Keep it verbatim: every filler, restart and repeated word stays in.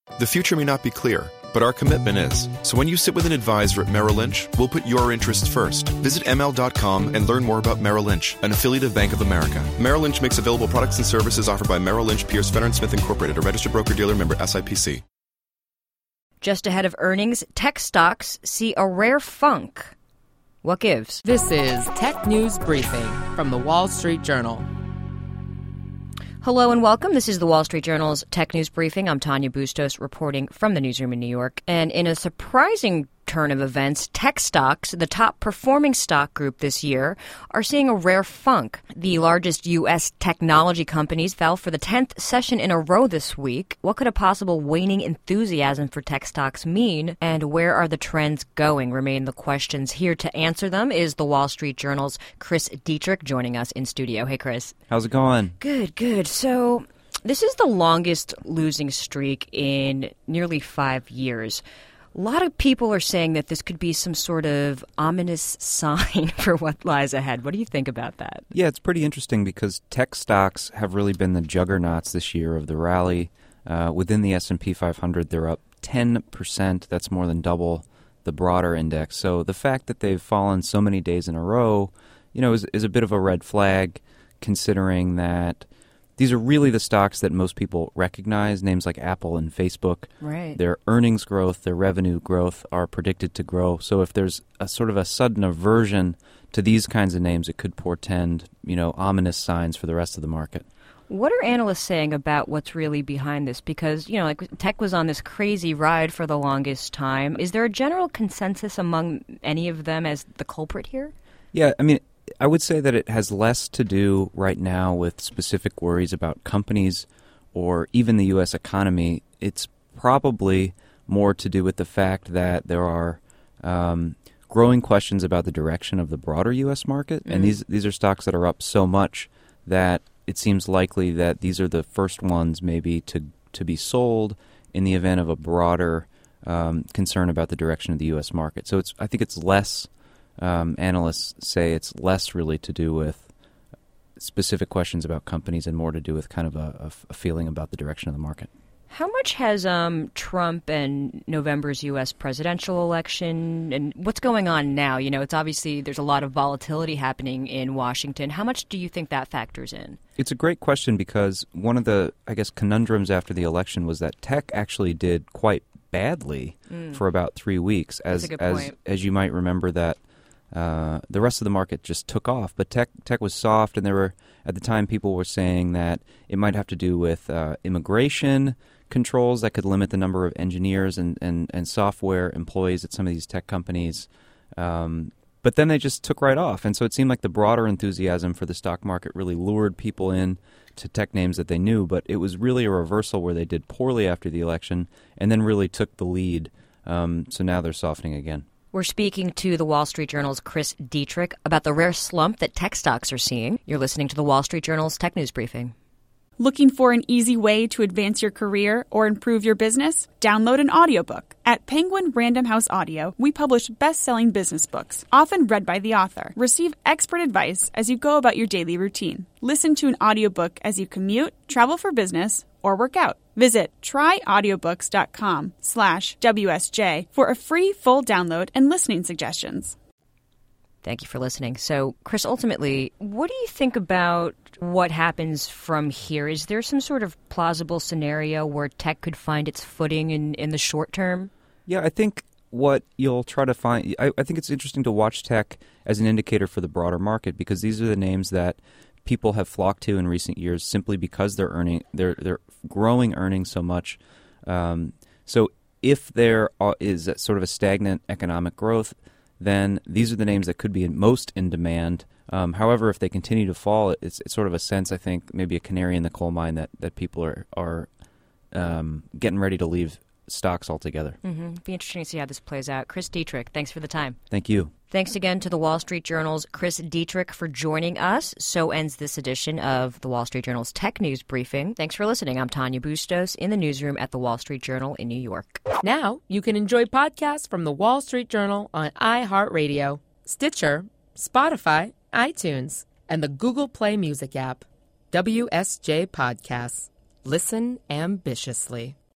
The future may not be clear, but our commitment is. So when you sit with an advisor at Merrill Lynch, we'll put your interests first. Visit M L dot com and learn more about Merrill Lynch, an affiliate of Bank of America. Merrill Lynch makes available products and services offered by Merrill Lynch, Pierce, Fenner and Smith Incorporated, a registered broker-dealer member S I P C. Just ahead of earnings, tech stocks see a rare funk. What gives? This is Tech News Briefing from the Wall Street Journal. Hello and welcome. This is the Wall Street Journal's Tech News Briefing. I'm Tanya Bustos reporting from the newsroom in New York. And in a surprising turn of events, tech stocks, the top performing stock group this year, are seeing a rare funk. The largest U S technology companies fell for the tenth session in a row this week. What could a possible waning enthusiasm for tech stocks mean? And where are the trends going? Remain the questions. Here to answer them is the Wall Street Journal's Chris Dietrich joining us in studio. Hey, Chris. How's it going? Good, good. So this is the longest losing streak in nearly five years. A lot of people are saying that this could be some sort of ominous sign for what lies ahead. What do you think about that? Yeah, it's pretty interesting because tech stocks have really been the juggernauts this year of the rally. Uh, within the S and P five hundred, they're up ten percent. That's more than double the broader index. So the fact that they've fallen so many days in a row, you know, is, is a bit of a red flag, considering that these are really the stocks that most people recognize, names like Apple and Facebook. Right. Their earnings growth, their revenue growth are predicted to grow. So if there's a sort of a sudden aversion to these kinds of names, it could portend, you know, ominous signs for the rest of the market. What are analysts saying about what's really behind this? Because, you know, like tech was on this crazy ride for the longest time. Is there a general consensus among any of them as the culprit here? Yeah, I mean, I would say that it has less to do right now with specific worries about companies or even the U S economy. It's probably more to do with the fact that there are um, growing questions about the direction of the broader U S market. Mm-hmm. And these these are stocks that are up so much that it seems likely that these are the first ones maybe to, to be sold in the event of a broader um, concern about the direction of the U S market. So it's I think it's less... Um, analysts say it's less really to do with specific questions about companies and more to do with kind of a, a feeling about the direction of the market. How much has um, Trump and November's U S presidential election and what's going on now? You know, it's obviously there's a lot of volatility happening in Washington. How much do you think that factors in? It's a great question because one of the, I guess, conundrums after the election was that tech actually did quite badly mm. for about three weeks. As That's a good as point. As you might remember that Uh, the rest of the market just took off, but tech tech was soft, and there were at the time people were saying that it might have to do with uh, immigration controls that could limit the number of engineers and, and, and software employees at some of these tech companies. Um, but then they just took right off, and so it seemed like the broader enthusiasm for the stock market really lured people in to tech names that they knew, but it was really a reversal where they did poorly after the election and then really took the lead. Um, so now they're softening again. We're speaking to the Wall Street Journal's Chris Dietrich about the rare slump that tech stocks are seeing. You're listening to the Wall Street Journal's Tech News Briefing. Looking for an easy way to advance your career or improve your business? Download an audiobook. At Penguin Random House Audio, we publish best-selling business books, often read by the author. Receive expert advice as you go about your daily routine. Listen to an audiobook as you commute, travel for business, or work out. Visit tryaudiobooks.com slash WSJ for a free full download and listening suggestions. Thank you for listening. So, Chris, ultimately, what do you think about what happens from here? Is there some sort of plausible scenario where tech could find its footing in, in the short term? Yeah, I think what you'll try to find, I, I think it's interesting to watch tech as an indicator for the broader market because these are the names that people have flocked to in recent years simply because they're earning, they're they're growing earnings so much. Um, so if there is a, sort of a stagnant economic growth, then these are the names that could be most in demand. Um, however, if they continue to fall, it's, it's sort of a sense, I think, maybe a canary in the coal mine that, that people are, are um, getting ready to leave stocks altogether. Mm-hmm. Be interesting to see how this plays out. Chris Dietrich, thanks for the time. Thank you. Thanks again to the Wall Street Journal's Chris Dietrich for joining us. So ends this edition of the Wall Street Journal's Tech News Briefing. Thanks for listening. I'm Tanya Bustos in the newsroom at the Wall Street Journal in New York. Now you can enjoy podcasts from the Wall Street Journal on iHeartRadio, Stitcher, Spotify, iTunes, and the Google Play Music app. W S J Podcasts. Listen ambitiously.